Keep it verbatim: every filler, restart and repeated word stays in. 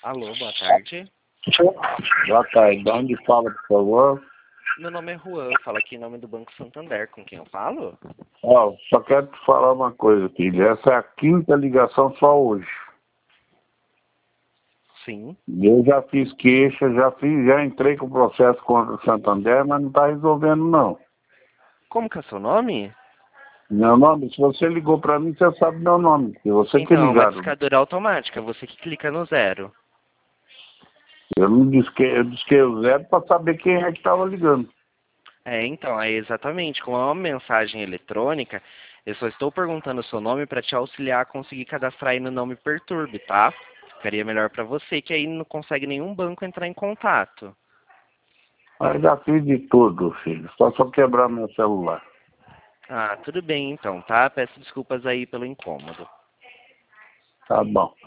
Alô, boa tarde. Boa tarde. De onde fala, por favor? Meu nome é Juan, eu falo aqui em nome do Banco Santander. Com quem eu falo? Ó, oh, só quero te falar uma coisa, filho. Essa é a quinta ligação só hoje. Sim. Eu já fiz queixa, já fiz, já entrei com o processo contra o Santander, mas não está resolvendo, não. Como que é seu nome? Meu nome, se você ligou para mim, você sabe meu nome. E você que Então, é uma ligaram. discadura automática, você que clica no zero. Eu não disquei, eu disquei o zero para saber quem é que estava ligando. É, então, é exatamente. Como é uma mensagem eletrônica, eu só estou perguntando o seu nome para te auxiliar a conseguir cadastrar aí no Não Me Perturbe, tá? Ficaria melhor para você, que aí não consegue nenhum banco entrar em contato. Mas já fiz de tudo, filho. Só só quebrar meu celular. Ah, tudo bem então, tá? Peço desculpas aí pelo incômodo. Tá bom.